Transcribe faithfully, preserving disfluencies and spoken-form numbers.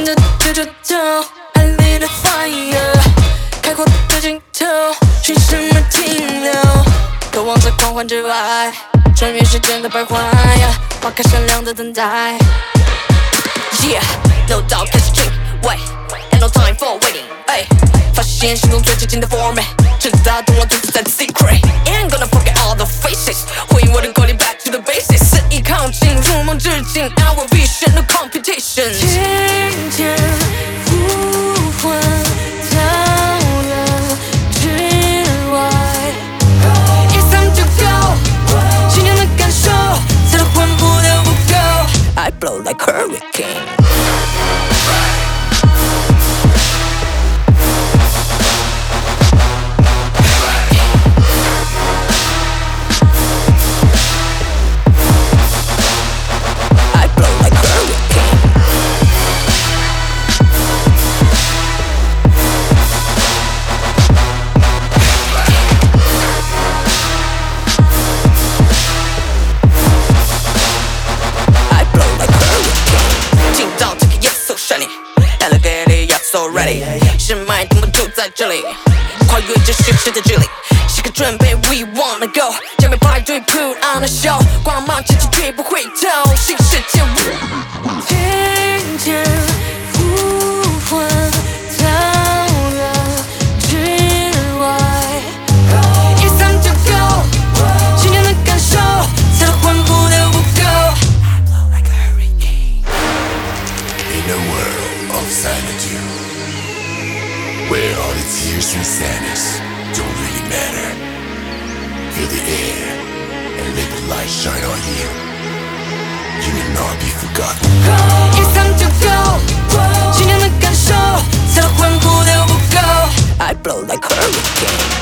跟着追着走，海里的 fire， 开阔的尽头，寻什么停留？渴望在狂欢之外，穿越时间的徘徊，花开闪亮的等待。Yeah, no doubt, catch a drink, wait, ain't no time for waiting. 哎，发现心中最接近的 format， 直到懂我独自在的 secret. Ain't gonna forget all the faces， 回应我的 calling back to the basics。肆意靠近，入梦之境 ，our vision no competition。听见呼唤到了之外 ，It's time to go， 心跳的感受，再多换不了不够。I blow like hurricane。So ready， 是麦我们就在这里，跨越这虚实的距离，时刻准备 ，We wanna go， 将被排队 put on the show， 光芒前进绝不回头，新世界。听见呼唤到了之外 ，It's time to go， 心跳的感受，再多换不了不够。I blow like a hurricane in a world of sanity。Where all the tears from sadness don't really matter. Feel the air and let the light shine on you. You will not be forgotten. It's time to go. 心跳的感受，再多换不了不够。I blow like hurricane.